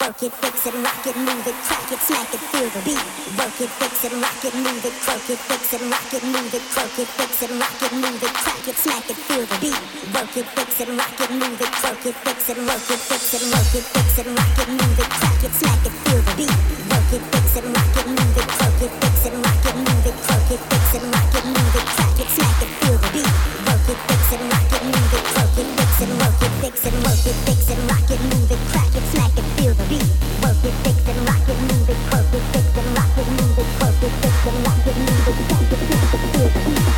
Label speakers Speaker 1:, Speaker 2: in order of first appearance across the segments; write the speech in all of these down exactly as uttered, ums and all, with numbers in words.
Speaker 1: Work it, fix it, rock it, move it, crack it, smack it, feel the beat. Work it, fix it, rock it, move it, work it, fix it, rock it, move it, work it, fix it, rock it, move it, crack it, smack it, feel the beat. Work it, fix it, rock it, move it, work it, fix it, work it, fix it, work it, fix it, rock it, move it, crack it, smack it, feel the beat. Work it, fix it, rock it, move it, work it, fix it, rock it, move it, work it, fix it, rock it, move it, crack it, smack it, feel the beat. Work it, fix it, rock it, move it, work it, fix it, work it, fix it, work it, fix it, rock it, move it, crack it, smack it, feel the beat. Work it, fix it, rock it, move it, work it, fix it, rock it, move it, work it, fix it, rock it, move it, crack it, smack it, feel the beat.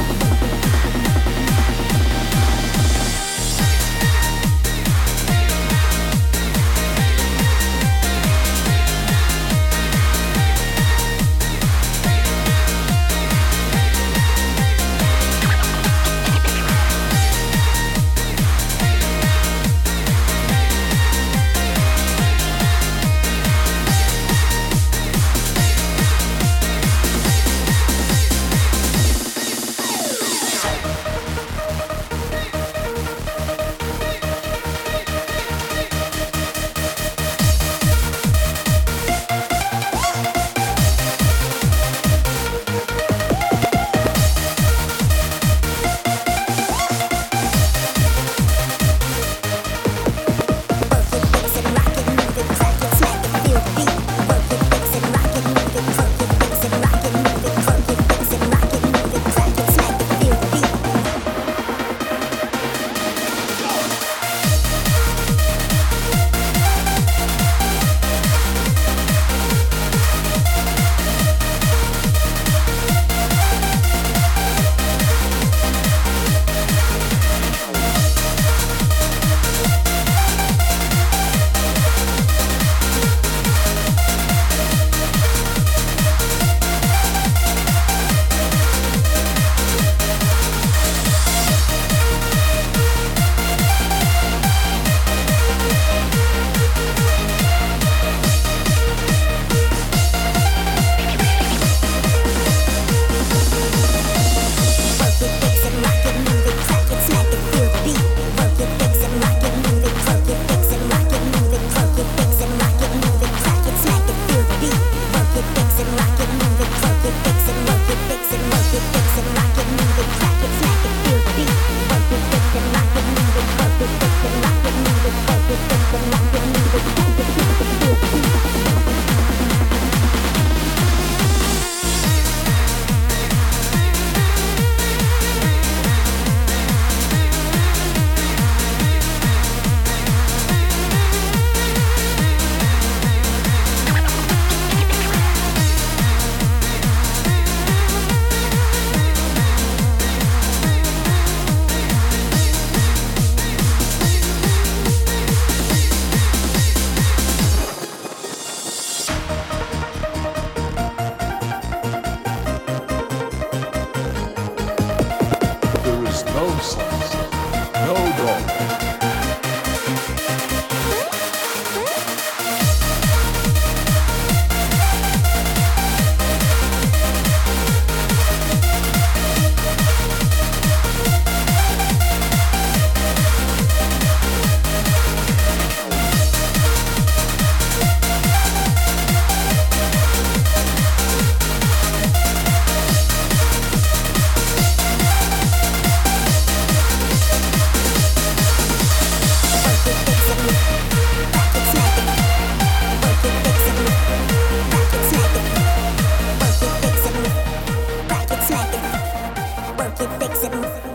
Speaker 1: Work it, fix it.